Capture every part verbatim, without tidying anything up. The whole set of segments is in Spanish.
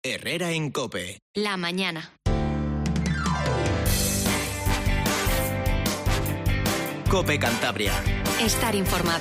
Herrera en COPE. La mañana. COPE Cantabria. Estar informado.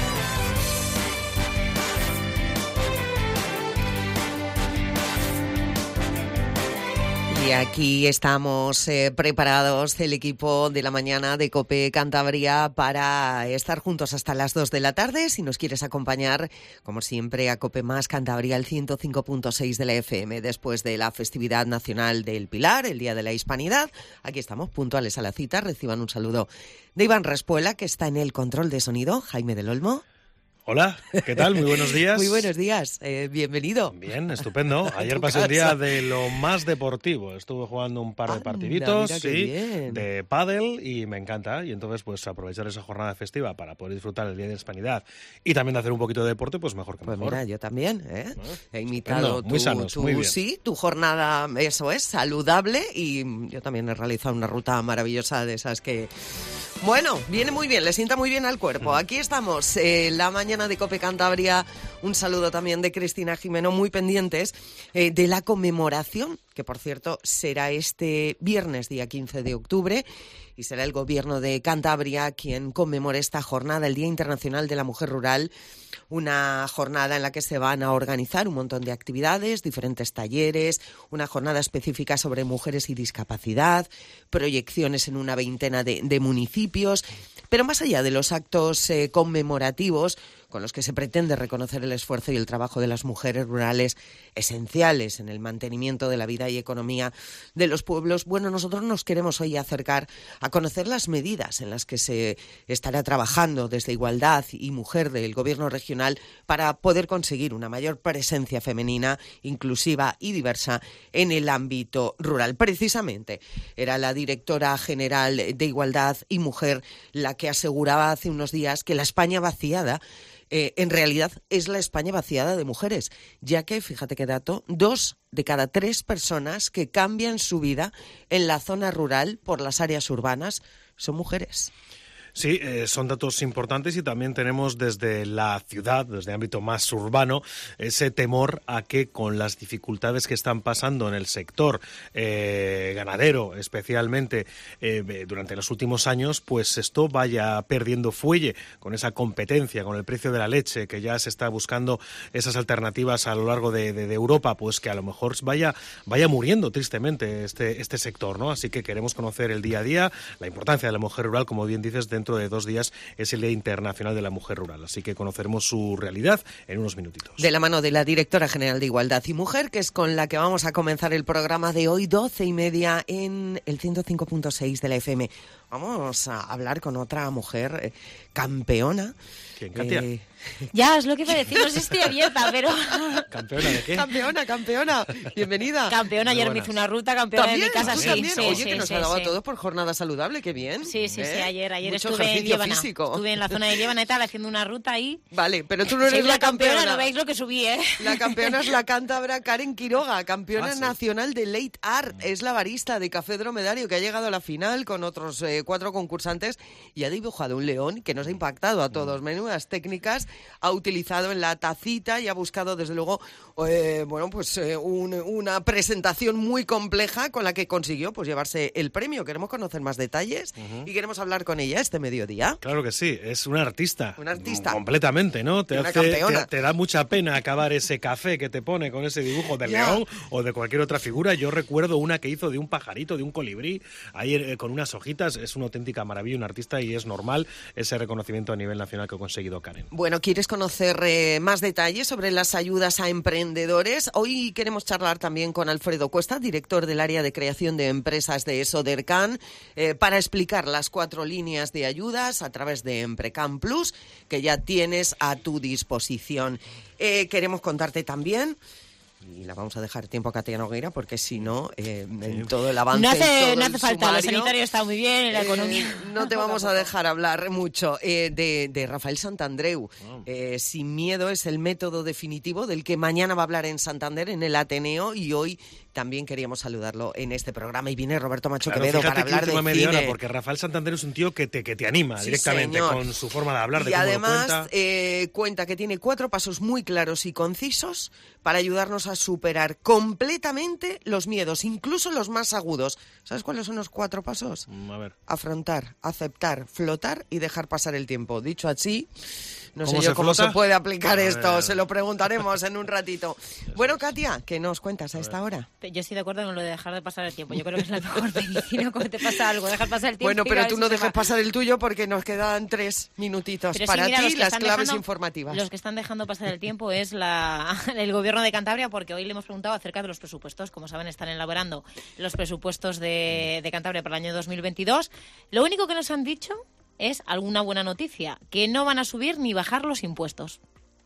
Y aquí estamos eh, preparados, el equipo de la mañana de COPE Cantabria, para estar juntos hasta las dos de la tarde. Si nos quieres acompañar, como siempre, a COPE Más Cantabria, el ciento cinco punto seis de la F M, después de la festividad nacional del Pilar, el Día de la Hispanidad. Aquí estamos, puntuales a la cita. Reciban un saludo de Iván Respuela, que está en el control de sonido, Jaime del Olmo. Hola, ¿qué tal? Muy buenos días. Muy buenos días, eh, bienvenido. Bien, estupendo. Ayer pasé un día de lo más deportivo. Estuve jugando un par de Anda, partiditos mira qué sí, bien. de pádel y me encanta. Y entonces, pues aprovechar esa jornada festiva para poder disfrutar el Día de la Hispanidad y también hacer un poquito de deporte, pues mejor que Pues mejor. mira, yo también, ¿eh? ¿No? He imitado Estupendo, muy tu, sanos, tu- muy bien. sí, tu jornada, eso es, saludable, y yo también he realizado una ruta maravillosa de esas que... Bueno, viene muy bien, le sienta muy bien al cuerpo. Aquí estamos, eh, la mañana de COPE Cantabria. Un saludo también de Cristina Jimeno, muy pendientes eh, de la conmemoración, que por cierto será este viernes, día quince de octubre, y será el Gobierno de Cantabria quien conmemore esta jornada, el Día Internacional de la Mujer Rural. Una jornada en la que se van a organizar un montón de actividades, diferentes talleres, una jornada específica sobre mujeres y discapacidad, proyecciones en una veintena de, de municipios. Pero más allá de los actos eh, conmemorativos, con los que se pretende reconocer el esfuerzo y el trabajo de las mujeres rurales esenciales en el mantenimiento de la vida y economía de los pueblos, bueno, nosotros nos queremos hoy acercar a conocer las medidas en las que se estará trabajando desde Igualdad y Mujer del Gobierno regional para poder conseguir una mayor presencia femenina, inclusiva y diversa en el ámbito rural. Precisamente era la directora general de Igualdad y Mujer la que aseguraba hace unos días que la España vaciada Eh, en realidad es la España vaciada de mujeres, ya que, fíjate qué dato, dos de cada tres personas que cambian su vida en la zona rural por las áreas urbanas son mujeres. Sí, eh, son datos importantes y también tenemos desde la ciudad, desde el ámbito más urbano, ese temor a que con las dificultades que están pasando en el sector eh, ganadero, especialmente eh, durante los últimos años, pues esto vaya perdiendo fuelle con esa competencia, con el precio de la leche, que ya se está buscando esas alternativas a lo largo de, de, de Europa, pues que a lo mejor vaya, vaya muriendo tristemente este, este sector, ¿no? Así que queremos conocer el día a día, la importancia de la mujer rural, como bien dices, dentro de dos días es el Día Internacional de la Mujer Rural, así que conoceremos su realidad en unos minutitos. De la mano de la directora general de Igualdad y Mujer, que es con la que vamos a comenzar el programa de hoy, doce y media en el ciento cinco punto seis de la F M. Vamos a hablar con otra mujer eh, campeona. ¿Quién, Katia? Eh, Ya, es lo que iba a decir, no sé si estoy abierta, pero... ¿Campeona de qué? campeona, campeona, bienvenida. Campeona, ayer me hice una ruta, campeona de mi casa, ¿Tú sí, también? sí, Oye, sí, que nos sí, ha dado sí. a todos por jornada saludable, qué bien. Sí, sí, ¿eh? sí, ayer, ayer Mucho estuve en ejercicio Líbana, físico. estuve en la zona de Líbana y tal, haciendo una ruta ahí. Vale, pero tú no eres Soy la la campeona, campeona. no veis lo que subí, ¿eh? La campeona es la cántabra Karen Quiroga, campeona Ah, sí. nacional de Late Art. Es la barista de Café Dromedario que ha llegado a la final con otros eh, cuatro concursantes y ha dibujado un león que nos ha impactado a todos. Menudas técnicas ha utilizado en la tacita y ha buscado, desde luego, eh, bueno, pues eh, un- una presentación muy compleja con la que consiguió pues llevarse el premio. Queremos conocer más detalles y queremos hablar con ella este mediodía. Claro que sí, es una artista. Una artista. Completamente, ¿no? Te, Y una hace- campeona. te, te da mucha pena acabar ese café que te pone con ese dibujo del Ya. león o de cualquier otra figura. Yo recuerdo una que hizo de un pajarito, de un colibrí, ahí eh, con unas hojitas. Es una auténtica maravilla, un artista, y es normal ese reconocimiento a nivel nacional que ha conseguido Karen. Bueno, ¿quieres conocer eh, más detalles sobre las ayudas a emprendedores? Hoy queremos charlar también con Alfredo Cuesta, director del área de creación de empresas de Sodercan, eh, para explicar las cuatro líneas de ayudas a través de Emprecam Plus, que ya tienes a tu disposición. Eh, queremos contarte también... Y la vamos a dejar tiempo a Katia Nogueira, porque si no, eh, en todo el avance... No en todo hace, no el hace falta, lo sumario, sanitario está muy bien, y la eh, economía... no te vamos a dejar hablar mucho eh, de, de Rafael Santandreu. Oh. Eh, Sin miedo es el método definitivo del que mañana va a hablar en Santander, en el Ateneo, y hoy también queríamos saludarlo en este programa. Y viene Roberto Macho Claro, Quevedo fíjate para que hablar de última cine. media hora, porque Rafael Santander es un tío que te, que te anima Sí, directamente señor. con su forma de hablar, de y cómo además, lo cuenta. Eh, cuenta que tiene cuatro pasos muy claros y concisos para ayudarnos a superar completamente los miedos, incluso los más agudos. ¿Sabes cuáles son los cuatro pasos? Mm, A ver. Afrontar, aceptar, flotar y dejar pasar el tiempo. Dicho así, no sé ¿Cómo yo se cómo flota? se puede aplicar A esto, ver. se lo preguntaremos en un ratito. Bueno, Katia, ¿qué nos cuentas a esta hora? Yo estoy de acuerdo con lo de dejar de pasar el tiempo. Yo creo que es la mejor medicina cuando te pasa algo, dejar pasar el tiempo. Bueno, y a pero ver tú si no se dejes va. pasar el tuyo porque nos quedan tres minutitos Pero sí, para mira, los ti, que las están claves dejando- informativas. Los que están dejando pasar el tiempo es la, el gobierno de Cantabria, porque hoy le hemos preguntado acerca de los presupuestos. Como saben, están elaborando los presupuestos de, de Cantabria para el año dos mil veintidós. Lo único que nos han dicho es alguna buena noticia, que no van a subir ni bajar los impuestos.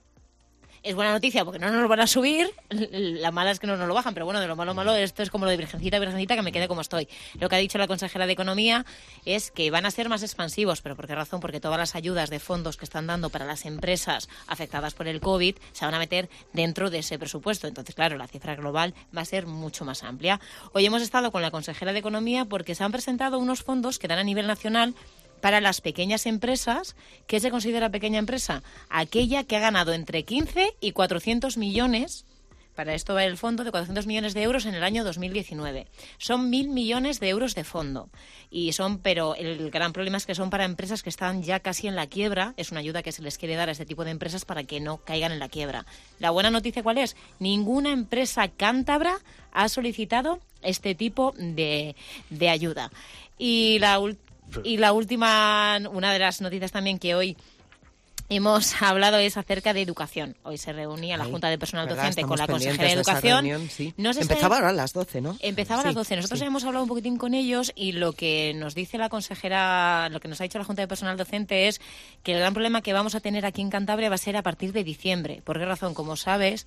Es buena noticia porque no nos lo van a subir, la mala es que no nos lo bajan, pero bueno, de lo malo malo, esto es como lo de virgencita, virgencita, que me quede como estoy. Lo que ha dicho la consejera de Economía es que van a ser más expansivos, pero ¿por qué razón? Porque todas las ayudas de fondos que están dando para las empresas afectadas por el COVID se van a meter dentro de ese presupuesto. Entonces, claro, la cifra global va a ser mucho más amplia. Hoy hemos estado con la consejera de Economía porque se han presentado unos fondos que dan a nivel nacional para las pequeñas empresas. ¿Qué se considera pequeña empresa? Aquella que ha ganado entre quince y cuatrocientos millones, para esto va el fondo, de cuatrocientos millones de euros en el año dos mil diecinueve. Son mil millones de euros de fondo. Y son, pero el gran problema es que son para empresas que están ya casi en la quiebra. Es una ayuda que se les quiere dar a este tipo de empresas para que no caigan en la quiebra. La buena noticia, ¿cuál es? Ninguna empresa cántabra ha solicitado este tipo de, de ayuda. Y la última... Y la última, una de las noticias también que hoy hemos hablado es acerca de educación. Hoy se reunía la Ay, Junta de Personal ¿verdad? Docente con la Estamos consejera de pendientes de esa Educación. reunión, sí. No se Empezaba está- ahora a las doce, ¿no? Empezaba a las Sí, doce. Nosotros sí. hemos hablado un poquitín con ellos y lo que nos dice la consejera, lo que nos ha dicho la Junta de Personal Docente es que el gran problema que vamos a tener aquí en Cantabria va a ser a partir de diciembre. ¿Por qué razón? Como sabes,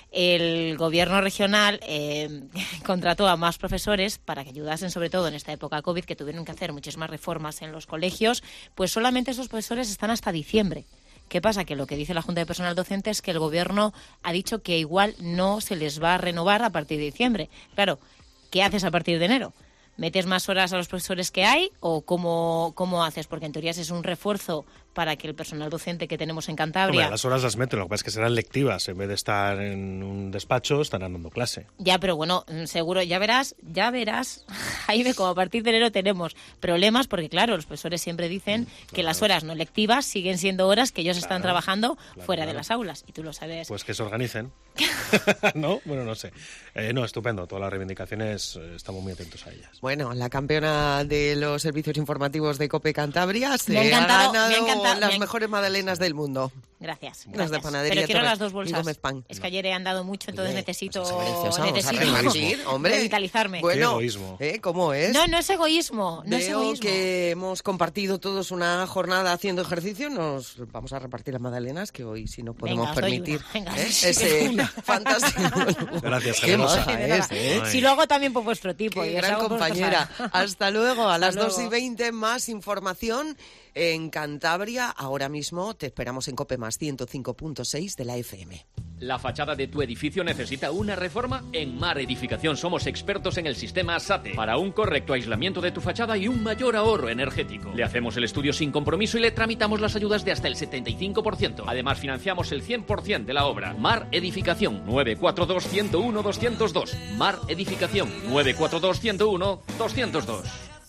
el gobierno regional eh, contrató a más profesores para que ayudasen, sobre todo en esta época COVID, que tuvieron que hacer muchísimas reformas en los colegios, pues solamente esos profesores están hasta diciembre. ¿Qué pasa? Que lo que dice la Junta de Personal Docente es que el Gobierno ha dicho que igual no se les va a renovar a partir de diciembre. Claro, ¿qué haces a partir de enero? ¿Metes más horas a los profesores que hay o cómo, cómo haces? Porque en teoría ese es un refuerzo para que el personal docente que tenemos en Cantabria... Hombre, las horas las meten, lo que pasa es que serán lectivas. En vez de estar en un despacho, estarán dando clase. Ya, pero bueno, seguro, ya verás, ya verás, Jaime, como a partir de enero tenemos problemas, porque claro, los profesores siempre dicen claro. que las horas no lectivas siguen siendo horas que ellos Claro, están trabajando claro, fuera claro. de las aulas, y tú lo sabes. Pues que se organicen. ¿No? Bueno, no sé. Eh, no, estupendo. Todas las reivindicaciones, eh, estamos muy atentos a ellas. Bueno, la campeona de los servicios informativos de COPE Cantabria se Me ha encantado, ha ganado me ha encantado, las me ha- mejores magdalenas del mundo. Gracias, Las gracias. de panadería Pero quiero Torres las dos y bolsas. Gómez Pan. Es que ayer he andado mucho, entonces Oye, necesito, pues esa preciosa, vamos a necesito repartir, hombre. revitalizarme. Bueno, Qué egoísmo. ¿eh? ¿Cómo es? No, no es egoísmo, no es Veo egoísmo. que hemos compartido todos una jornada haciendo ejercicio. Nos vamos a repartir las magdalenas, que hoy sí no podemos Venga, os doy permitir una. Venga, ¿eh? sí, ese una. fantástico. Gracias, Qué generosa. maja De nada. es, ¿eh? Si lo hago también por vuestro tipo. Qué y os gran hago por vuestras compañera. alas. Hasta luego. A las Hasta dos y luego. veinte más información en Cantabria. Ahora mismo te esperamos en COPE más ciento cinco punto seis de la F M. ¿La fachada de tu edificio necesita una reforma? En Mar Edificación somos expertos en el sistema SATE para un correcto aislamiento de tu fachada y un mayor ahorro energético. Le hacemos el estudio sin compromiso y le tramitamos las ayudas de hasta el setenta y cinco por ciento. Además, financiamos el cien por ciento de la obra. Mar Edificación nueve cuatro dos, uno cero uno, dos cero dos. Mar Edificación nueve cuatro dos, uno cero uno, dos cero dos.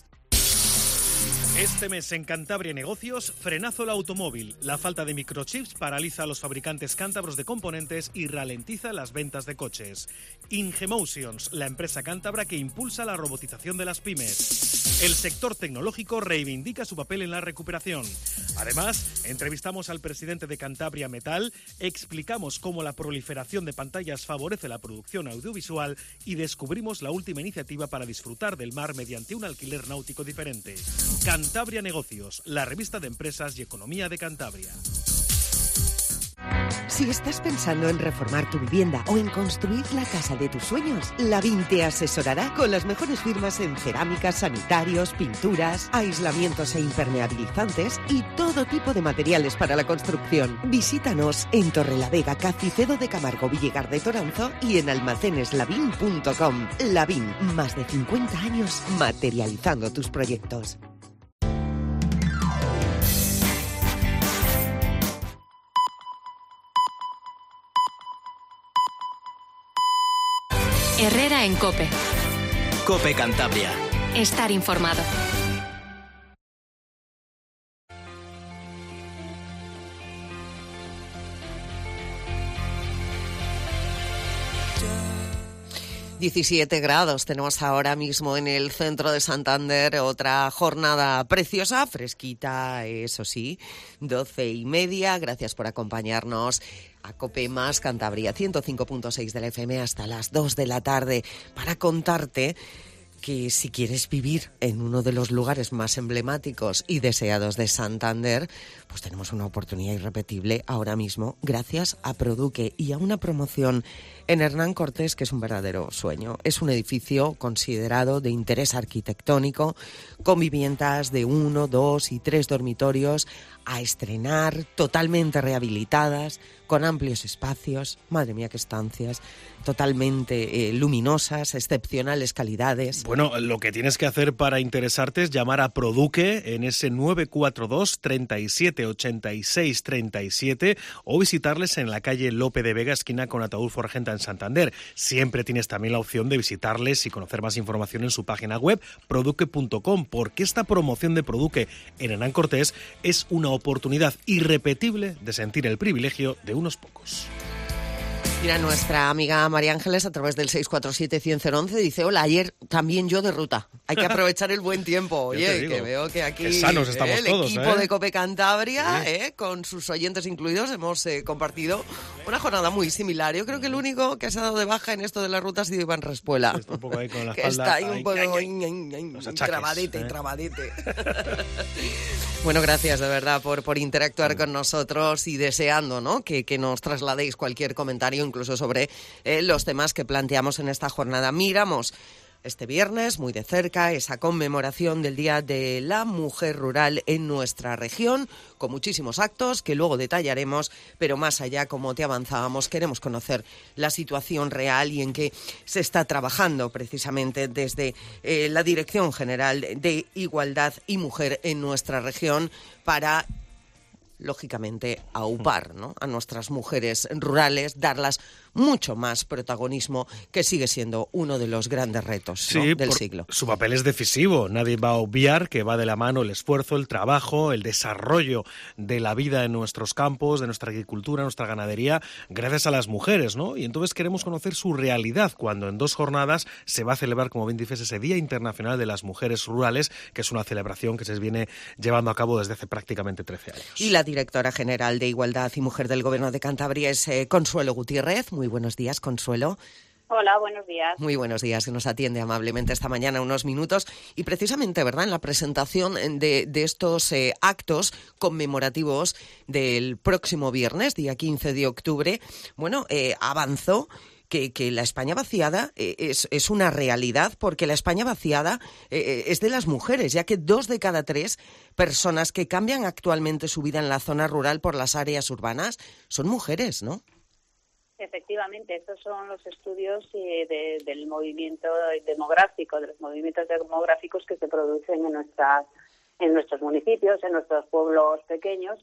Este mes en Cantabria Negocios, frenazo el automóvil. La falta de microchips paraliza a los fabricantes cántabros de componentes y ralentiza las ventas de coches. Ingemotions, la empresa cántabra que impulsa la robotización de las pymes. El sector tecnológico reivindica su papel en la recuperación. Además, entrevistamos al presidente de Cantabria Metal, explicamos cómo la proliferación de pantallas favorece la producción audiovisual y descubrimos la última iniciativa para disfrutar del mar mediante un alquiler náutico diferente. Cantabria Negocios, la revista de empresas y economía de Cantabria. Si estás pensando en reformar tu vivienda o en construir la casa de tus sueños, Lavín te asesorará con las mejores firmas en cerámicas, sanitarios, pinturas, aislamientos e impermeabilizantes y todo tipo de materiales para la construcción. Visítanos en Torrelavega, Cacicedo de Camargo, Villegar de Toranzo y en almacenes lavín punto com. Lavín, más de cincuenta años materializando tus proyectos. Herrera en COPE. COPE Cantabria. Estar informado. diecisiete grados tenemos ahora mismo en el centro de Santander, otra jornada preciosa, fresquita, eso sí, doce y media. Gracias por acompañarnos a COPE más Cantabria, ciento cinco punto seis de la F M hasta las dos de la tarde, para contarte que si quieres vivir en uno de los lugares más emblemáticos y deseados de Santander, pues tenemos una oportunidad irrepetible ahora mismo, gracias a Produque y a una promoción en Hernán Cortés que es un verdadero sueño. Es un edificio considerado de interés arquitectónico, con viviendas de uno, dos y tres dormitorios a estrenar, totalmente rehabilitadas, con amplios espacios, madre mía qué estancias, totalmente eh, luminosas, excepcionales calidades. Bueno, lo que tienes que hacer para interesarte es llamar a Produque en ese nueve cuatro dos, treinta y siete, ochenta y seis, treinta y siete o visitarles en la calle Lope de Vega, esquina con Ataúlfo Argenta en Santander. Siempre tienes también la opción de visitarles y conocer más información en su página web, produque punto com, porque esta promoción de Produque en Hernán Cortés es una oportunidad irrepetible de sentir el privilegio de unos pocos. Mira, nuestra amiga María Ángeles, a través del seis cuatro siete, cien, cero once, dice: hola, ayer también yo de ruta. Hay que aprovechar el buen tiempo. Oye, que veo que aquí que sanos estamos eh, el todos, equipo ¿eh? de COPE Cantabria, sí. eh, con sus oyentes incluidos, hemos eh, compartido una jornada muy similar. Yo creo que el único que se ha dado de baja en esto de la ruta ha sido Iván Respuela. Está un poco ahí con la que espalda, está ahí un ay, poco ay, ay, ay, ay, los achaques, trabadete, ¿eh? trabadete. Bueno, gracias de verdad por, por interactuar con nosotros y deseando, ¿no?, que, que nos trasladéis cualquier comentario, incluso sobre eh, los temas que planteamos en esta jornada. Miramos este viernes muy de cerca esa conmemoración del Día de la Mujer Rural en nuestra región, con muchísimos actos que luego detallaremos, pero más allá, como te avanzábamos, queremos conocer la situación real y en qué se está trabajando precisamente desde eh, la Dirección General de Igualdad y Mujer en nuestra región para, lógicamente, aupar, ¿no?, a nuestras mujeres rurales, darlas mucho más protagonismo, que sigue siendo uno de los grandes retos, ¿no?, sí, del por, siglo. Su papel es decisivo. Nadie va a obviar que va de la mano el esfuerzo, el trabajo, el desarrollo de la vida en nuestros campos, de nuestra agricultura, nuestra ganadería, gracias a las mujeres, ¿no? Y entonces queremos conocer su realidad cuando en dos jornadas se va a celebrar, como bien dices, ese Día Internacional de las Mujeres Rurales, que es una celebración que se viene llevando a cabo desde hace prácticamente trece años. Y la directora general de Igualdad y Mujer del Gobierno de Cantabria es eh, Consuelo Gutiérrez. Muy buenos días, Consuelo. Hola, buenos días. Muy buenos días, que nos atiende amablemente esta mañana unos minutos. Y precisamente, ¿verdad?, en la presentación de, de estos eh, actos conmemorativos del próximo viernes, día quince de octubre, bueno, eh, avanzó que, que la España vaciada eh, es, es una realidad, porque la España vaciada eh, es de las mujeres, ya que dos de cada tres personas que cambian actualmente su vida en la zona rural por las áreas urbanas son mujeres, ¿no? Efectivamente, estos son los estudios eh, de, del movimiento demográfico, de los movimientos demográficos que se producen en nuestras, en nuestros municipios, en nuestros pueblos pequeños,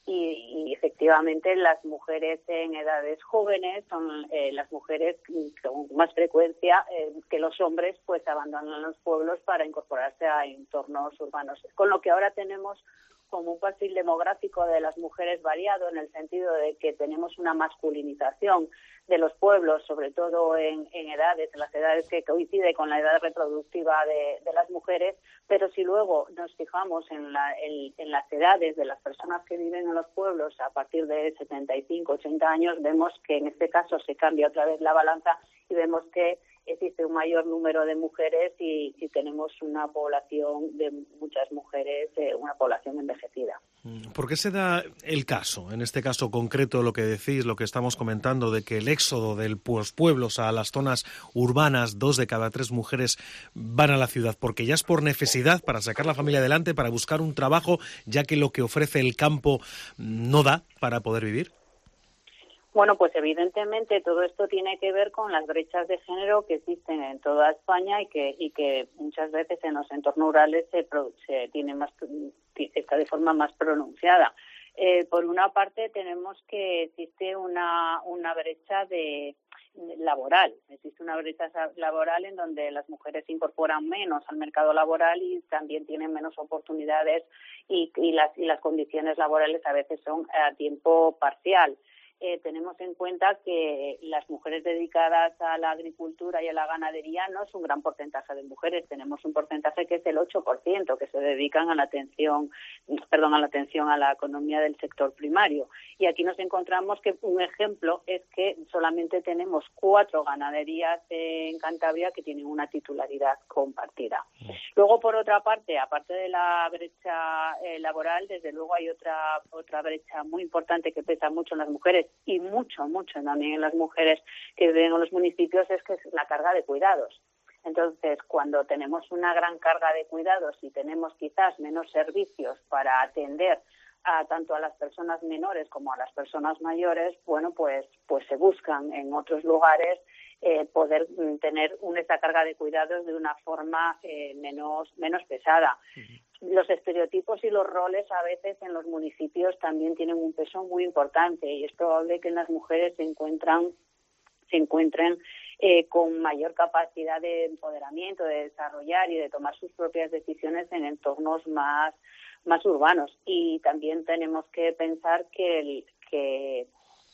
y, y efectivamente las mujeres en edades jóvenes son eh, las mujeres con más frecuencia eh, que los hombres, pues abandonan los pueblos para incorporarse a entornos urbanos. Con lo que ahora tenemos como un perfil demográfico de las mujeres variado, en el sentido de que tenemos una masculinización de los pueblos, sobre todo en, en edades, en las edades que coincide con la edad reproductiva de, de las mujeres, pero si luego nos fijamos en, la, en, en las edades de las personas que viven en los pueblos a partir de setenta y cinco, ochenta años, vemos que en este caso se cambia otra vez la balanza y vemos que existe un mayor número de mujeres y, y tenemos una población de muchas mujeres, eh, una población envejecida. ¿Por qué se da el caso, en este caso concreto, lo que decís, lo que estamos comentando, de que el éxodo de los pueblos a las zonas urbanas, dos de cada tres mujeres van a la ciudad? Porque ya es por necesidad, para sacar la familia adelante, para buscar un trabajo, ya que lo que ofrece el campo no da para poder vivir. Bueno, pues evidentemente todo esto tiene que ver con las brechas de género que existen en toda España y que y que muchas veces en los entornos rurales se, se tiene más está de forma más pronunciada. Eh, por una parte tenemos que existe una una brecha de laboral, existe una brecha laboral en donde las mujeres se incorporan menos al mercado laboral y también tienen menos oportunidades y, y las y las condiciones laborales a veces son a tiempo parcial. Eh, tenemos en cuenta que las mujeres dedicadas a la agricultura y a la ganadería no es un gran porcentaje de mujeres, tenemos un porcentaje que es el ocho por ciento que se dedican a la atención, perdón, a la atención a la economía del sector primario. Y aquí nos encontramos que un ejemplo es que solamente tenemos cuatro ganaderías en Cantabria que tienen una titularidad compartida. Luego, por otra parte, aparte de la brecha eh, laboral, desde luego hay otra otra brecha muy importante que pesa mucho en las mujeres y mucho, mucho también en las mujeres que viven en los municipios, es que es la carga de cuidados. Entonces, cuando tenemos una gran carga de cuidados y tenemos quizás menos servicios para atender a tanto a las personas menores como a las personas mayores, bueno, pues pues se buscan en otros lugares eh, poder tener una, esta carga de cuidados de una forma eh, menos menos pesada. Uh-huh. Los estereotipos y los roles a veces en los municipios también tienen un peso muy importante y es probable que las mujeres se encuentran se encuentren eh, con mayor capacidad de empoderamiento, de desarrollar y de tomar sus propias decisiones en entornos más más urbanos. Y también tenemos que pensar que el, que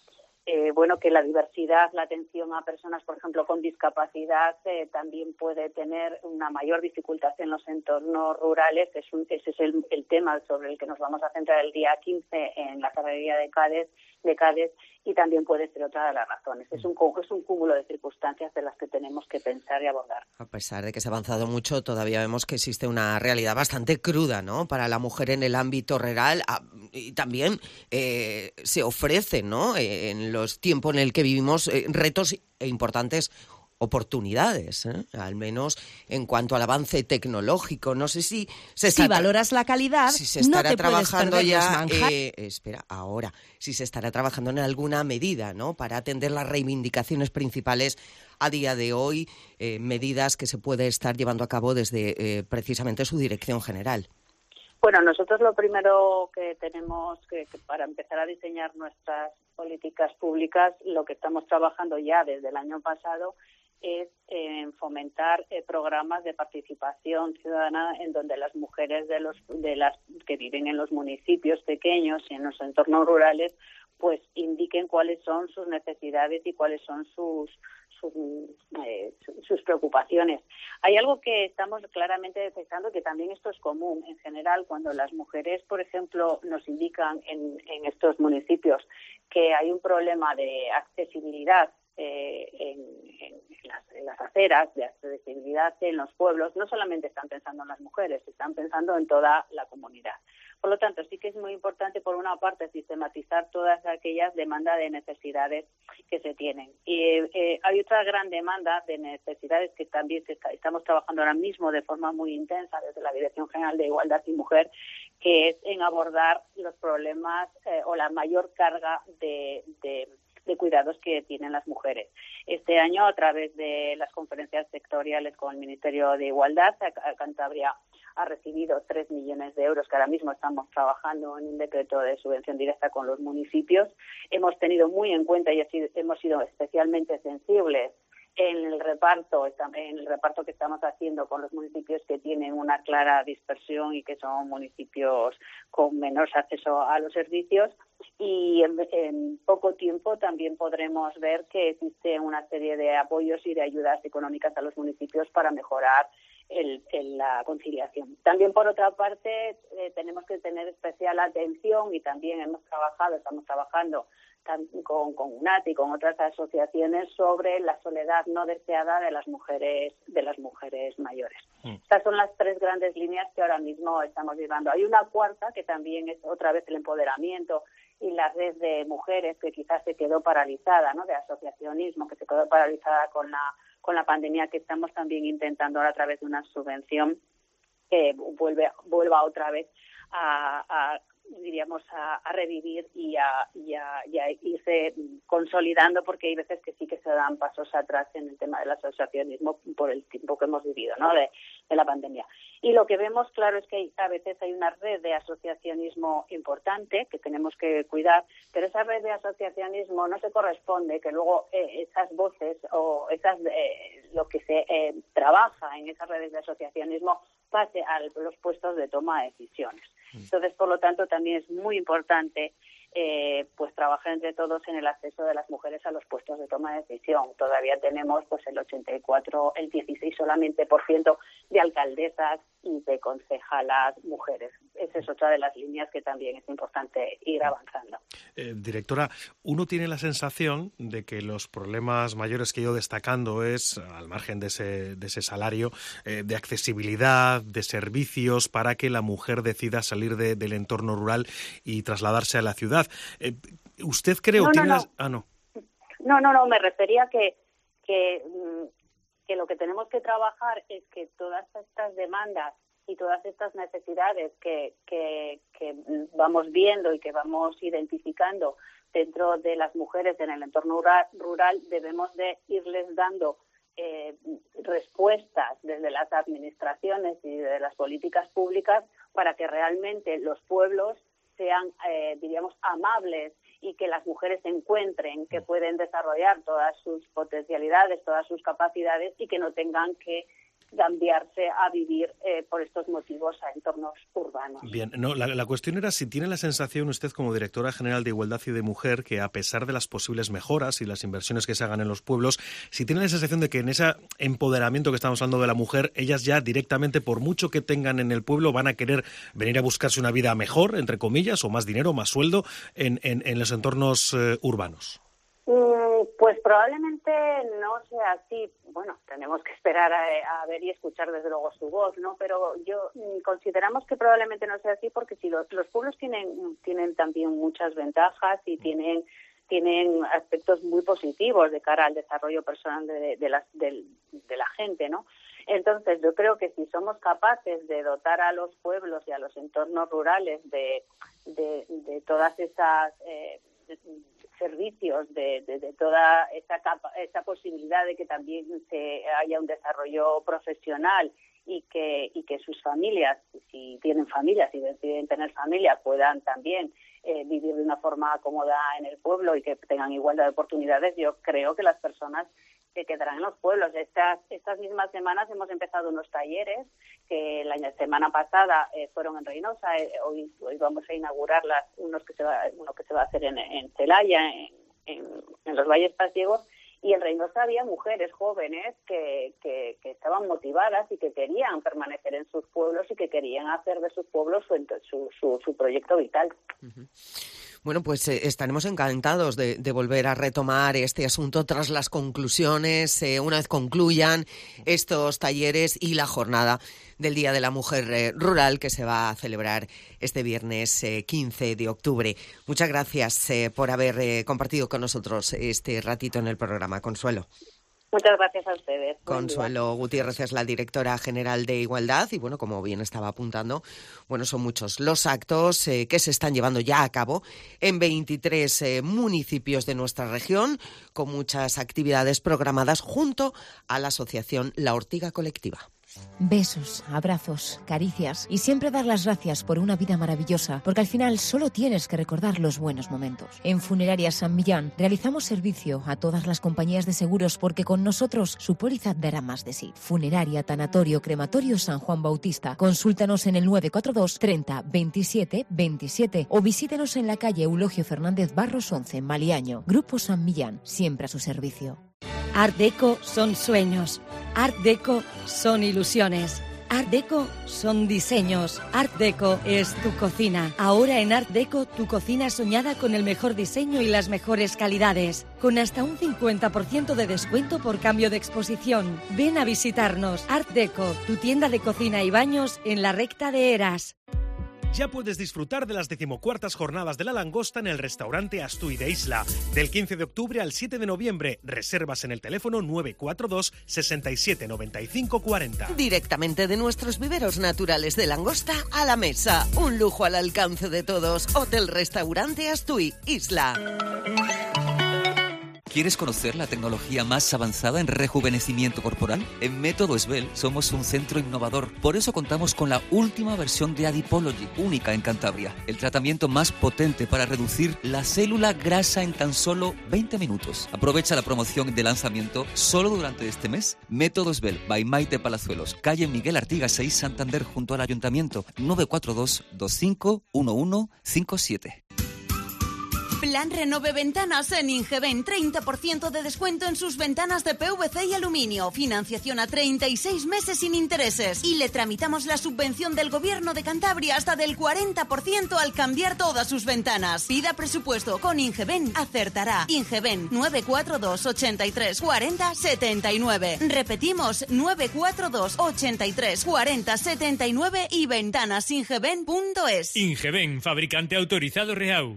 eh, bueno que la diversidad, la atención a personas, por ejemplo, con discapacidad, eh, también puede tener una mayor dificultad en los entornos rurales. Es un, ese es el, el tema sobre el que nos vamos a centrar el día quince en la carrería de Cádiz, de Cádiz, y también puede ser otra de las razones. Es un, es un cúmulo de circunstancias de las que tenemos que pensar y abordar. A pesar de que se ha avanzado mucho, todavía vemos que existe una realidad bastante cruda, ¿no?, para la mujer en el ámbito rural, y también eh, se ofrecen, ¿no?, en los tiempos en el que vivimos, eh, retos e importantes oportunidades, ¿eh? Al menos en cuanto al avance tecnológico. No sé si se si valoras la calidad, si se estará no te trabajando puedes perder ya. los manjar- Eh, espera, ahora si se estará trabajando en alguna medida, ¿no?, para atender las reivindicaciones principales a día de hoy, eh, medidas que se puede estar llevando a cabo desde eh, precisamente su dirección general. Bueno, nosotros lo primero que tenemos que, que para empezar a diseñar nuestras políticas públicas, lo que estamos trabajando ya desde el año pasado es en fomentar eh, programas de participación ciudadana en donde las mujeres de los de las que viven en los municipios pequeños y en los entornos rurales pues indiquen cuáles son sus necesidades y cuáles son sus sus, eh, sus preocupaciones. Hay algo que estamos claramente detectando, que también esto es común en general cuando las mujeres, por ejemplo, nos indican en, en estos municipios que hay un problema de accesibilidad Eh, en, en, las, en las aceras, de accesibilidad en los pueblos. No solamente están pensando en las mujeres, están pensando en toda la comunidad. Por lo tanto, sí que es muy importante, por una parte, sistematizar todas aquellas demandas de necesidades que se tienen. Y eh, hay otra gran demanda de necesidades que también se está, estamos trabajando ahora mismo de forma muy intensa desde la Dirección General de Igualdad y Mujer, que es en abordar los problemas eh, o la mayor carga de, de de cuidados que tienen las mujeres. Este año, a través de las conferencias sectoriales con el Ministerio de Igualdad, Cantabria ha recibido tres millones de euros, que ahora mismo estamos trabajando en un decreto de subvención directa con los municipios. Hemos tenido muy en cuenta y hemos sido especialmente sensibles en el reparto, en el reparto que estamos haciendo con los municipios que tienen una clara dispersión y que son municipios con menor acceso a los servicios. Y en, en poco tiempo también podremos ver que existe una serie de apoyos y de ayudas económicas a los municipios para mejorar el, el, la conciliación. También, por otra parte, eh, tenemos que tener especial atención y también hemos trabajado, estamos trabajando con, con UNAT y con otras asociaciones sobre la soledad no deseada de las mujeres de las mujeres mayores. Mm. Estas son las tres grandes líneas que ahora mismo estamos llevando. Hay una cuarta que también es otra vez el empoderamiento y la red de mujeres que quizás se quedó paralizada, ¿no? De asociacionismo, que se quedó paralizada con la con la pandemia, que estamos también intentando ahora a través de una subvención que vuelve vuelva otra vez a, a diríamos a, a revivir y a, y, a, y a irse consolidando, porque hay veces que sí que se dan pasos atrás en el tema del asociacionismo por el tiempo que hemos vivido, ¿no? de, de la pandemia. Y lo que vemos, claro, es que hay, a veces hay una red de asociacionismo importante que tenemos que cuidar, pero esa red de asociacionismo no se corresponde que luego eh, esas voces o esas eh, lo que se eh, trabaja en esas redes de asociacionismo pase a los puestos de toma de decisiones. Entonces, por lo tanto, también es muy importante eh, pues trabajar entre todos en el acceso de las mujeres a los puestos de toma de decisión. Todavía tenemos pues el ochenta y cuatro, el dieciséis solamente por ciento de alcaldesas y de concejalas mujeres. Esa es otra de las líneas que también es importante ir avanzando. Eh, directora, uno tiene la sensación de que los problemas mayores que he ido destacando es, al margen de ese, de ese salario, eh, de accesibilidad, de servicios para que la mujer decida salir de, del entorno rural y trasladarse a la ciudad. Eh, ¿Usted cree o no, tiene no, no. Las... Ah, no. No, no, no, me refería que, que, que lo que tenemos que trabajar es que todas estas demandas y todas estas necesidades que, que, que vamos viendo y que vamos identificando dentro de las mujeres en el entorno rural, rural debemos de irles dando eh, respuestas desde las administraciones y de las políticas públicas para que realmente los pueblos sean, eh, diríamos, amables y que las mujeres encuentren que pueden desarrollar todas sus potencialidades, todas sus capacidades y que no tengan que cambiarse a vivir eh, por estos motivos a entornos urbanos. Bien, no, la, la cuestión era si tiene la sensación usted como directora general de Igualdad y de Mujer que a pesar de las posibles mejoras y las inversiones que se hagan en los pueblos, si tiene la sensación de que en ese empoderamiento que estamos hablando de la mujer, ellas ya directamente, por mucho que tengan en el pueblo, van a querer venir a buscarse una vida mejor, entre comillas, o más dinero, más sueldo en, en, en los entornos eh, urbanos. Pues probablemente no sea así. Bueno, tenemos que esperar a, a ver y escuchar desde luego su voz, ¿no? Pero yo consideramos que probablemente no sea así porque si los, los pueblos tienen tienen también muchas ventajas y tienen tienen aspectos muy positivos de cara al desarrollo personal de, de, las, de, de la gente, ¿no? Entonces, yo creo que si somos capaces de dotar a los pueblos y a los entornos rurales de, de, de todas esas eh, servicios, de, de, de toda esa, capa, esa posibilidad de que también se haya un desarrollo profesional y que y que sus familias, si tienen familias, si deciden tener familia, puedan también eh, vivir de una forma cómoda en el pueblo y que tengan igualdad de oportunidades, yo creo que las personas se quedarán en los pueblos. Estas estas mismas semanas hemos empezado unos talleres que la semana pasada eh, fueron en Reynosa, eh, hoy, hoy vamos a inaugurar las, unos que se va, uno que se va a hacer en, en Celaya, en, en, en los Valles Pasiegos, y en Reynosa había mujeres jóvenes que, que, que estaban motivadas y que querían permanecer en sus pueblos y que querían hacer de sus pueblos su, su, su, su proyecto vital. Uh-huh. Bueno, pues eh, estaremos encantados de, de volver a retomar este asunto tras las conclusiones, eh, una vez concluyan estos talleres y la jornada del Día de la Mujer eh, Rural que se va a celebrar este viernes eh, quince de octubre. Muchas gracias eh, por haber eh, compartido con nosotros este ratito en el programa, Consuelo. Muchas gracias a ustedes. Consuelo Gutiérrez es la directora general de Igualdad y, bueno, como bien estaba apuntando, bueno, son muchos los actos eh, que se están llevando ya a cabo en veintitrés eh, municipios de nuestra región, con muchas actividades programadas junto a la asociación La Ortiga Colectiva. Besos, abrazos, caricias y siempre dar las gracias por una vida maravillosa, porque al final solo tienes que recordar los buenos momentos. En Funeraria San Millán realizamos servicio a todas las compañías de seguros porque con nosotros su póliza dará más de sí. Funeraria, Tanatorio, Crematorio San Juan Bautista. Consúltanos en el nueve cuatro dos treinta veintisiete veintisiete o visítenos en la calle Eulogio Fernández Barros once en Maliaño. Grupo San Millán, siempre a su servicio. Art Deco son sueños. Art Deco son ilusiones. Art Deco son diseños. Art Deco es tu cocina. Ahora en Art Deco, tu cocina soñada con el mejor diseño y las mejores calidades. Con hasta un cincuenta por ciento de descuento por cambio de exposición. Ven a visitarnos. Art Deco, tu tienda de cocina y baños en la Recta de Eras. Ya puedes disfrutar de las decimocuartas jornadas de la langosta en el restaurante Astui de Isla. Del quince de octubre al siete de noviembre. Reservas en el teléfono nueve cuatro dos, sesenta y siete, noventa y cinco, cuarenta. Directamente de nuestros viveros naturales de langosta a la mesa. Un lujo al alcance de todos. Hotel Restaurante Astui, Isla. ¿Quieres conocer la tecnología más avanzada en rejuvenecimiento corporal? En Método Esbel somos un centro innovador. Por eso contamos con la última versión de Adipology, única en Cantabria. El tratamiento más potente para reducir la célula grasa en tan solo veinte minutos. Aprovecha la promoción de lanzamiento solo durante este mes. Método Esbel, by Maite Palazuelos, calle Miguel Artigas seis, Santander, junto al Ayuntamiento. nueve cuatro dos, dos cinco uno uno cinco siete. Plan Renove Ventanas en Ingeben. treinta por ciento de descuento en sus ventanas de P V C y aluminio. Financiación a treinta y seis meses sin intereses. Y le tramitamos la subvención del Gobierno de Cantabria hasta del cuarenta por ciento al cambiar todas sus ventanas. Pida presupuesto con Ingeben. Acertará. Ingeben nueve cuatro dos, ochenta y tres, cuarenta, setenta y nueve. Repetimos, nueve cuatro dos, ochenta y tres, cuarenta, setenta y nueve y ventanasingeben punto es. Ingeben, fabricante autorizado Reau.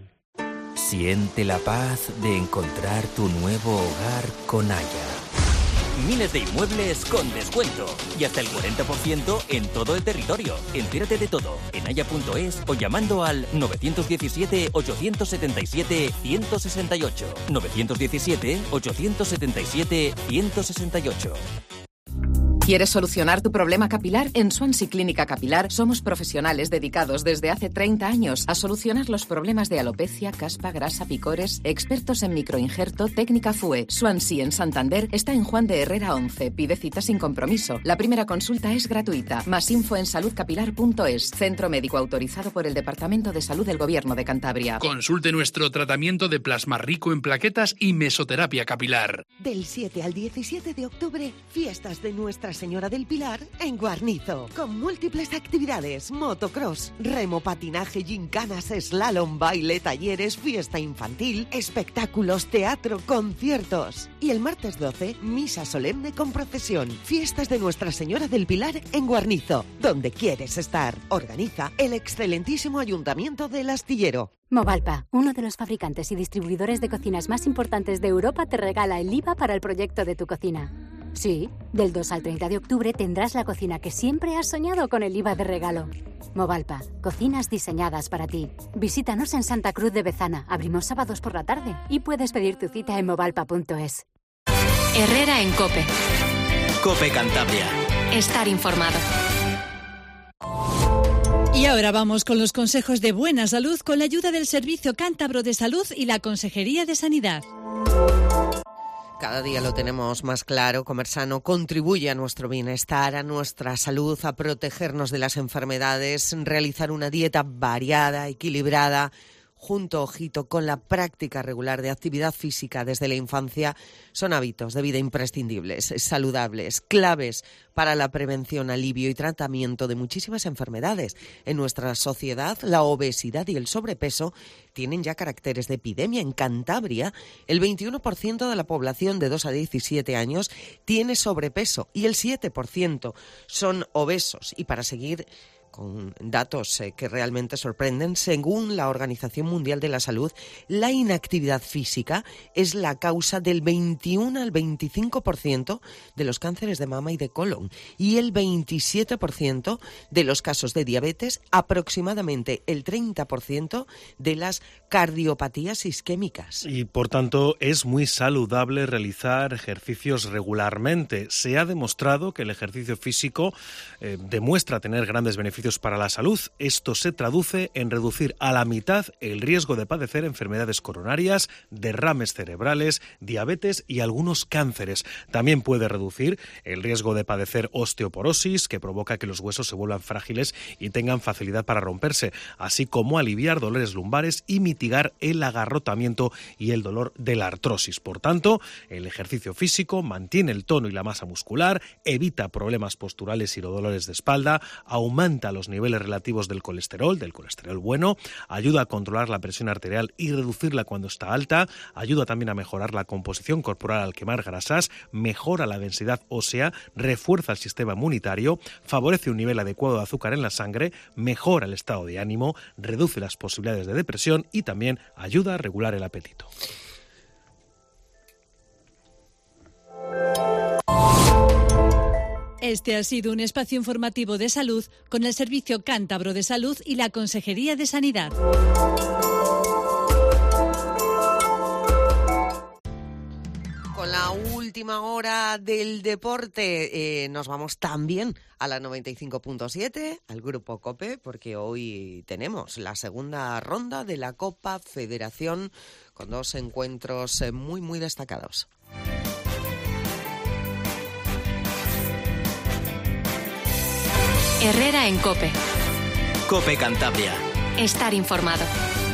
Siente la paz de encontrar tu nuevo hogar con Haya. Miles de inmuebles con descuento y hasta el cuarenta por ciento en todo el territorio. Entérate de todo en haya punto es o llamando al nueve uno siete, ocho siete siete, uno seis ocho. nueve uno siete, ocho siete siete, uno seis ocho. ¿Quieres solucionar tu problema capilar? En Swansea Clínica Capilar somos profesionales dedicados desde hace treinta años a solucionar los problemas de alopecia, caspa, grasa, picores, expertos en microinjerto, técnica F U E. Swansea en Santander está en Juan de Herrera once. Pide cita sin compromiso. La primera consulta es gratuita. Más info en salud capilar punto es. Centro médico autorizado por el Departamento de Salud del Gobierno de Cantabria. Consulte nuestro tratamiento de plasma rico en plaquetas y mesoterapia capilar. Del siete al diecisiete de octubre, fiestas de Nuestra Señora del Pilar en Guarnizo, con múltiples actividades: motocross, remo, patinaje, gincanas, slalom, baile, talleres, fiesta infantil, espectáculos, teatro, conciertos. Y el martes doce, misa solemne con procesión. Fiestas de Nuestra Señora del Pilar en Guarnizo, donde quieres estar. Organiza el excelentísimo Ayuntamiento del Astillero. Movalpa, uno de los fabricantes y distribuidores de cocinas más importantes de Europa, te regala el I V A para el proyecto de tu cocina. Sí, del dos al treinta de octubre tendrás la cocina que siempre has soñado con el I V A de regalo. Movalpa, cocinas diseñadas para ti. Visítanos en Santa Cruz de Bezana, abrimos sábados por la tarde y puedes pedir tu cita en movalpa punto es. Herrera en COPE. COPE Cantabria. Estar informado. Y ahora vamos con los consejos de buena salud con la ayuda del Servicio Cántabro de Salud y la Consejería de Sanidad. Cada día lo tenemos más claro, comer sano contribuye a nuestro bienestar, a nuestra salud, a protegernos de las enfermedades, realizar una dieta variada, equilibrada, junto, ojito, con la práctica regular de actividad física desde la infancia, son hábitos de vida imprescindibles, saludables, claves para la prevención, alivio y tratamiento de muchísimas enfermedades. En nuestra sociedad, la obesidad y el sobrepeso tienen ya caracteres de epidemia. En Cantabria, el veintiuno por ciento de la población de dos a diecisiete años tiene sobrepeso y el siete por ciento son obesos. Y para seguir con datos eh, que realmente sorprenden, según la Organización Mundial de la Salud, la inactividad física es la causa del veintiuno al veinticinco por ciento de los cánceres de mama y de colon y el veintisiete por ciento de los casos de diabetes, aproximadamente el treinta por ciento de las cardiopatías isquémicas. Y por tanto es muy saludable realizar ejercicios regularmente. Se ha demostrado que el ejercicio físico eh, demuestra tener grandes beneficios beneficios para la salud. Esto se traduce en reducir a la mitad el riesgo de padecer enfermedades coronarias, derrames cerebrales, diabetes y algunos cánceres. También puede reducir el riesgo de padecer osteoporosis, que provoca que los huesos se vuelvan frágiles y tengan facilidad para romperse, así como aliviar dolores lumbares y mitigar el agarrotamiento y el dolor de la artrosis. Por tanto, el ejercicio físico mantiene el tono y la masa muscular, evita problemas posturales y los dolores de espalda, aumenta los niveles relativos del colesterol, del colesterol bueno, ayuda a controlar la presión arterial y reducirla cuando está alta, ayuda también a mejorar la composición corporal al quemar grasas, mejora la densidad ósea, refuerza el sistema inmunitario, favorece un nivel adecuado de azúcar en la sangre, mejora el estado de ánimo, reduce las posibilidades de depresión y también ayuda a regular el apetito. Este ha sido un espacio informativo de salud con el Servicio Cántabro de Salud y la Consejería de Sanidad. Con la última hora del deporte eh, nos vamos también a la noventa y cinco punto siete, al Grupo COPE, porque hoy tenemos la segunda ronda de la Copa Federación con dos encuentros eh, muy, muy destacados. Herrera en COPE. COPE Cantabria. Estar informado.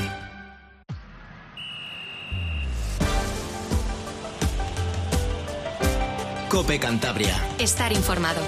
COPE Cantabria. Estar informado.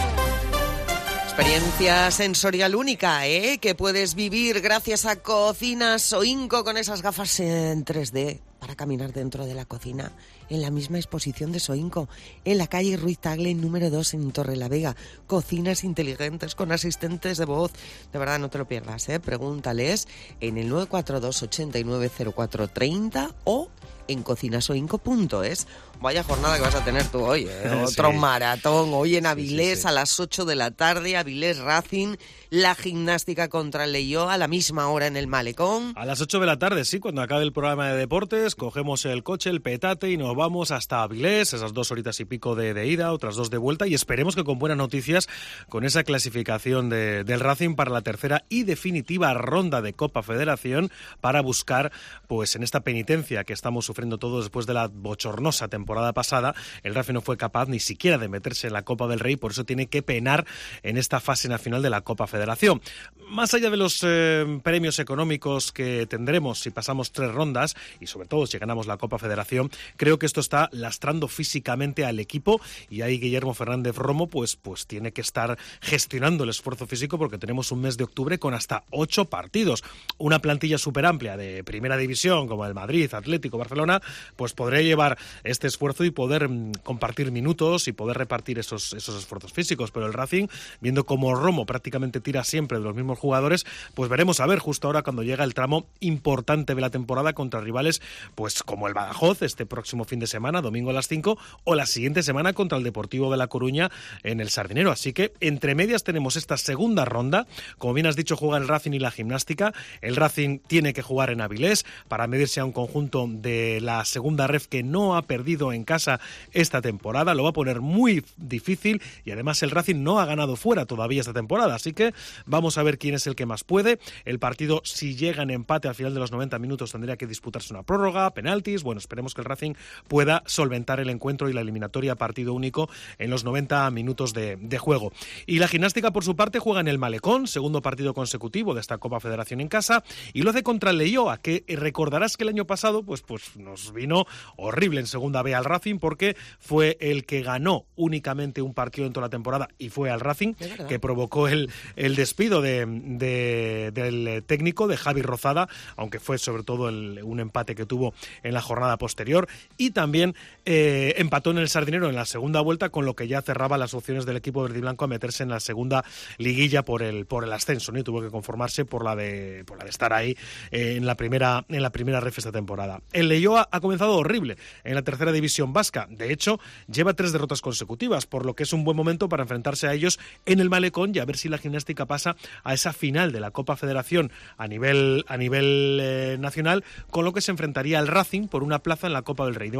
Experiencia sensorial única, ¿eh? Que puedes vivir gracias a Cocinas Soinco con esas gafas en tres D para caminar dentro de la cocina, en la misma exposición de Soinco, en la calle Ruiz Tagle número dos en Torrelavega. Cocinas inteligentes con asistentes de voz. De verdad, no te lo pierdas, ¿eh? Pregúntales en el nueve cuatro dos, ochenta y nueve, cero cuatro treinta o en cocinasoinco punto es. Vaya jornada que vas a tener tú hoy, ¿eh? Otro sí. Maratón. Hoy en Avilés sí, sí, sí. a las ocho de la tarde, Avilés Racing, la gimnástica contra el Leioa a la misma hora en el Malecón. A las ocho de la tarde, sí, cuando acabe el programa de deportes, cogemos el coche, el petate y nos vamos hasta Avilés, esas dos horitas y pico de, de ida, otras dos de vuelta, y esperemos que con buenas noticias con esa clasificación de, del Racing para la tercera y definitiva ronda de Copa Federación para buscar, pues en esta penitencia que estamos sufriendo todos después de la bochornosa temporada temporada pasada, el Racing no fue capaz ni siquiera de meterse en la Copa del Rey, por eso tiene que penar en esta fase nacional de la Copa Federación. Más allá de los eh, premios económicos que tendremos si pasamos tres rondas, y sobre todo si ganamos la Copa Federación, creo que esto está lastrando físicamente al equipo, y ahí Guillermo Fernández Romo pues, pues tiene que estar gestionando el esfuerzo físico, porque tenemos un mes de octubre con hasta ocho partidos. Una plantilla súper amplia de primera división, como el Madrid, Atlético, Barcelona, pues podría llevar este esfuerzo y poder mm, compartir minutos y poder repartir esos, esos esfuerzos físicos, pero el Racing, viendo como Romo prácticamente tira siempre de los mismos jugadores, pues veremos a ver justo ahora cuando llega el tramo importante de la temporada contra rivales pues como el Badajoz este próximo fin de semana, domingo a las cinco, o la siguiente semana contra el Deportivo de La Coruña en el Sardinero. Así que entre medias tenemos esta segunda ronda. Como bien has dicho, juega el Racing y la Gimnástica. El Racing tiene que jugar en Avilés para medirse a un conjunto de la segunda ref que no ha perdido en casa esta temporada. Lo va a poner muy difícil, y además el Racing no ha ganado fuera todavía esta temporada, así que vamos a ver quién es el que más puede. El partido, si llega en empate al final de los noventa minutos, tendría que disputarse una prórroga, penaltis. Bueno, esperemos que el Racing pueda solventar el encuentro y la eliminatoria partido único en los noventa minutos de, de juego. Y la Gimnástica, por su parte, juega en el Malecón, segundo partido consecutivo de esta Copa Federación en casa, y lo hace contra el Leioa, que recordarás que el año pasado pues, pues nos vino horrible en segunda B al Racing, porque fue el que ganó únicamente un partido en toda la temporada, y fue al Racing que provocó el, el despido de, de, del técnico, de Javi Rozada, aunque fue sobre todo el, un empate que tuvo en la jornada posterior, y también eh, empató en el Sardinero en la segunda vuelta, con lo que ya cerraba las opciones del equipo verde y blanco a meterse en la segunda liguilla por el por el ascenso, ¿no? Y tuvo que conformarse por la de por la de estar ahí eh, en la primera en la primera ref esta temporada. El Leioa ha comenzado horrible en la tercera división vasca. De hecho, lleva tres derrotas consecutivas, por lo que es un buen momento para enfrentarse a ellos en el Malecón y a ver si la Gimnástica pasa a esa final de la Copa Federación a nivel a nivel eh, nacional, con lo que se enfrentaría al Racing por una plaza en la Copa del Rey. De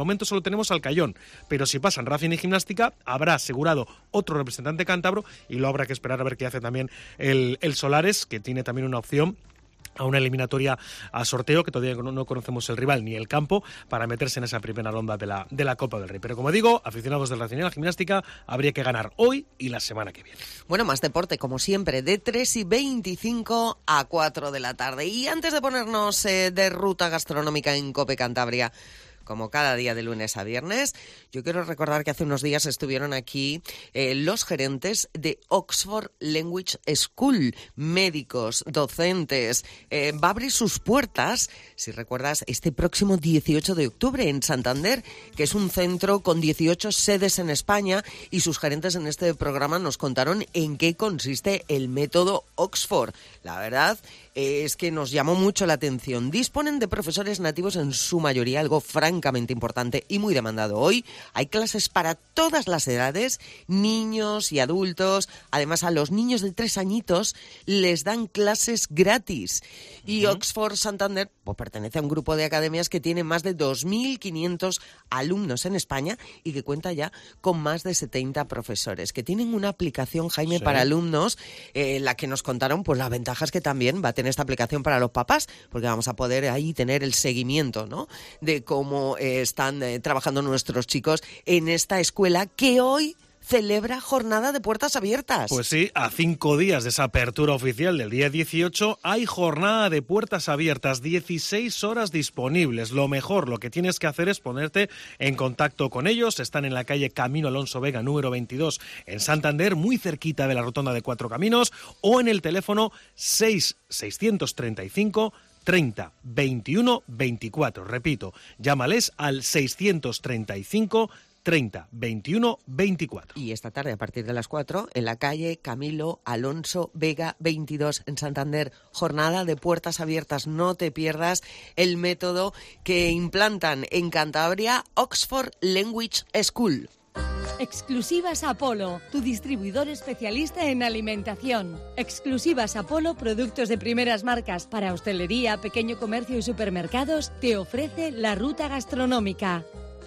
momento solo tenemos al Cayón, pero si pasan Racing y Gimnástica, habrá asegurado otro representante cántabro y lo habrá que esperar a ver qué hace también el, el Solares, que tiene también una opción a una eliminatoria a sorteo, que todavía no conocemos el rival ni el campo, para meterse en esa primera ronda de la, de la Copa del Rey. Pero como digo, aficionados del Racing y la Gimnástica, habría que ganar hoy y la semana que viene. Bueno, más deporte, como siempre, de tres y veinticinco a cuatro de la tarde. Y antes de ponernos eh, de ruta gastronómica en Cope Cantabria, como cada día de lunes a viernes, yo quiero recordar que hace unos días estuvieron aquí eh, los gerentes de Oxford Language School, médicos, docentes. Eh, va a abrir sus puertas, si recuerdas, este próximo dieciocho de octubre en Santander, que es un centro con dieciocho sedes en España, y sus gerentes en este programa nos contaron en qué consiste el método Oxford. La verdad es que nos llamó mucho la atención. Disponen de profesores nativos en su mayoría, algo francamente importante y muy demandado hoy. Hay clases para todas las edades, niños y adultos. Además, a los niños de tres añitos les dan clases gratis. Y uh-huh. Oxford Santander pues, pertenece a un grupo de academias que tiene más de dos mil quinientos alumnos en España y que cuenta ya con más de setenta profesores, que tienen una aplicación, Jaime, sí. para alumnos, eh, la que nos contaron pues las ventajas que también va a tener esta aplicación para los papás, porque vamos a poder ahí tener el seguimiento, ¿no?, de cómo eh, están eh, trabajando nuestros chicos en esta escuela que hoy celebra jornada de puertas abiertas. Pues sí, a cinco días de esa apertura oficial del día dieciocho hay jornada de puertas abiertas, dieciséis horas disponibles. Lo mejor, lo que tienes que hacer es ponerte en contacto con ellos. Están en la calle Camino Alonso Vega, número veintidós, en Santander, muy cerquita de la rotonda de Cuatro Caminos, o en el teléfono seis seis tres cinco treinta veintiuno veinticuatro. Repito, llámales al seiscientos treinta y cinco treinta veintiuno veinticuatro. Y esta tarde, a partir de las cuatro, en la calle Camilo Alonso Vega veintidós, en Santander, jornada de puertas abiertas. No te pierdas el método que implantan en Cantabria, Oxford Language School. Exclusivas Apolo, tu distribuidor especialista en alimentación. Exclusivas Apolo, productos de primeras marcas para hostelería, pequeño comercio y supermercados, te ofrece la ruta gastronómica.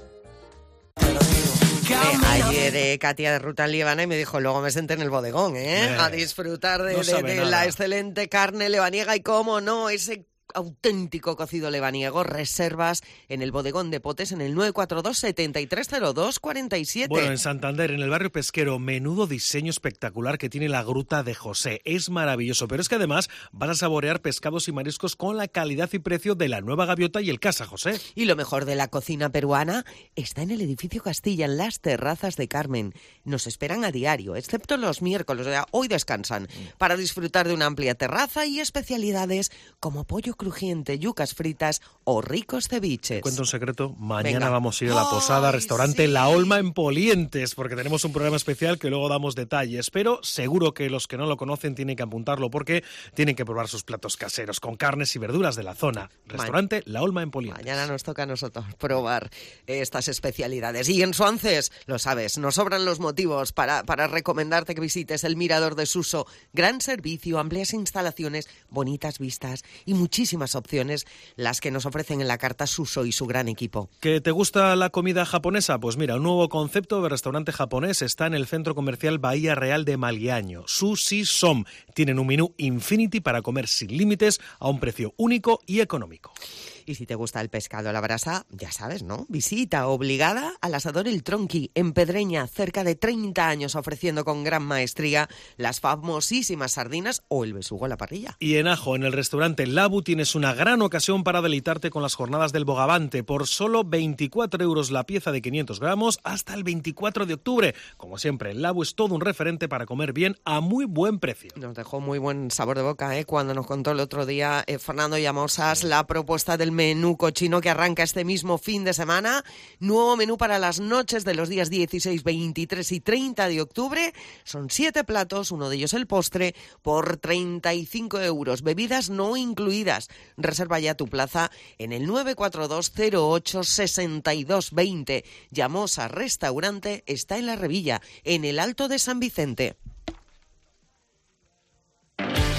Eh, ayer eh, Katia de Ruta Liebana y me dijo, luego me senté en el bodegón, ¿eh? eh a disfrutar de, no de, de la excelente carne lebaniega y, cómo no, ese auténtico cocido lebaniego. Reservas en el bodegón de Potes en el nueve cuatro dos, setenta y tres cero dos, cuarenta y siete. Bueno, en Santander, en el barrio pesquero, menudo diseño espectacular que tiene la Gruta de José. Es maravilloso, pero es que además vas a saborear pescados y mariscos con la calidad y precio de la Nueva Gaviota y el Casa José. Y lo mejor de la cocina peruana está en el edificio Castilla, en las terrazas de Carmen. Nos esperan a diario, excepto los miércoles, o sea, hoy descansan, para disfrutar de una amplia terraza y especialidades como pollo crujiente, yucas fritas o ricos ceviches. Cuento un secreto, mañana Venga. vamos a ir a la posada, ¡Ay, restaurante sí! La Olma en Polientes, porque tenemos un programa especial que luego damos detalles, pero seguro que los que no lo conocen tienen que apuntarlo porque tienen que probar sus platos caseros con carnes y verduras de la zona. Restaurante La Olma en Polientes. Mañana nos toca a nosotros probar estas especialidades. Y en Suances, lo sabes, nos sobran los motivos para, para recomendarte que visites el Mirador de Suso. Gran servicio, amplias instalaciones, bonitas vistas y muchísimas opciones las que nos ofrecen en la carta Suso y su gran equipo. ¿Que te gusta la comida japonesa? Pues mira, un nuevo concepto de restaurante japonés está en el centro comercial Bahía Real de Malgueaño. Sushi Som. Tienen un menú infinity para comer sin límites a un precio único y económico. Y si te gusta el pescado a la brasa, ya sabes, ¿no? Visita obligada al asador El Tronqui, en Pedreña, cerca de treinta años ofreciendo con gran maestría las famosísimas sardinas o el besugo a la parrilla. Y en Ajo, en el restaurante Labu, tienes una gran ocasión para deleitarte con las jornadas del Bogavante. Por solo veinticuatro euros la pieza de quinientos gramos hasta el veinticuatro de octubre. Como siempre, el Labu es todo un referente para comer bien a muy buen precio. Nos dejó muy buen sabor de boca, ¿eh? Cuando nos contó el otro día eh, Fernando Llamosas la propuesta del menú cochino que arranca este mismo fin de semana. Nuevo menú para las noches de los días dieciséis, veintitrés y treinta de octubre. Son siete platos, uno de ellos el postre, por treinta y cinco euros. Bebidas no incluidas. Reserva ya tu plaza en el nueve cuatro dos, cero ocho, seis dos dos cero. Llamosa Restaurante está en La Revilla, en el Alto de San Vicente.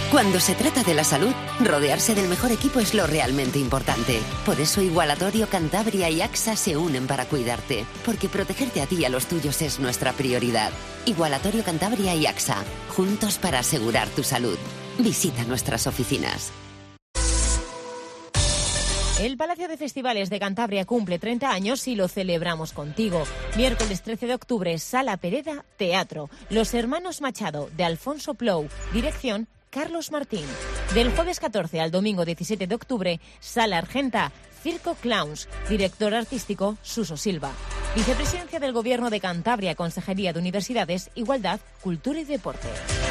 Cuando se trata de la salud, rodearse del mejor equipo es lo realmente importante. Por eso Igualatorio Cantabria y AXA se unen para cuidarte, porque protegerte a ti y a los tuyos es nuestra prioridad. Igualatorio Cantabria y AXA, juntos para asegurar tu salud. Visita nuestras oficinas. El Palacio de Festivales de Cantabria cumple treinta años y lo celebramos contigo. Miércoles trece de octubre, Sala Pereda, Teatro. Los Hermanos Machado, de Alfonso Plou. Dirección, Carlos Martín. Del jueves catorce al domingo diecisiete de octubre, Sala Argenta, Circo Clowns. Director artístico, Suso Silva. Vicepresidencia del Gobierno de Cantabria, Consejería de Universidades, Igualdad, Cultura y Deporte.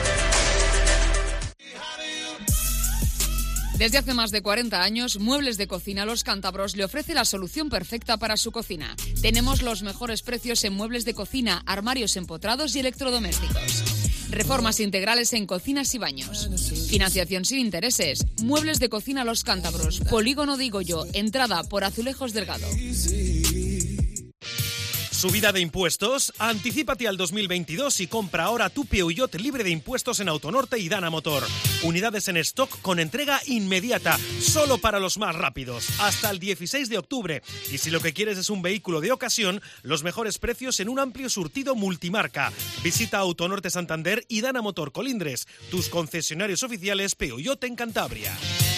Desde hace más de cuarenta años, Muebles de Cocina Los Cántabros le ofrece la solución perfecta para su cocina. Tenemos los mejores precios en muebles de cocina, armarios empotrados y electrodomésticos. Reformas integrales en cocinas y baños. Financiación sin intereses. Muebles de Cocina Los Cántabros. Polígono de Igoyo. Entrada por Azulejos Delgado. ¿Subida de impuestos? Anticípate al dos mil veintidós y compra ahora tu Peugeot libre de impuestos en Autonorte y Dana Motor. Unidades en stock con entrega inmediata, solo para los más rápidos, hasta el dieciséis de octubre. Y si lo que quieres es un vehículo de ocasión, los mejores precios en un amplio surtido multimarca. Visita Autonorte Santander y Dana Motor Colindres, tus concesionarios oficiales Peugeot en Cantabria.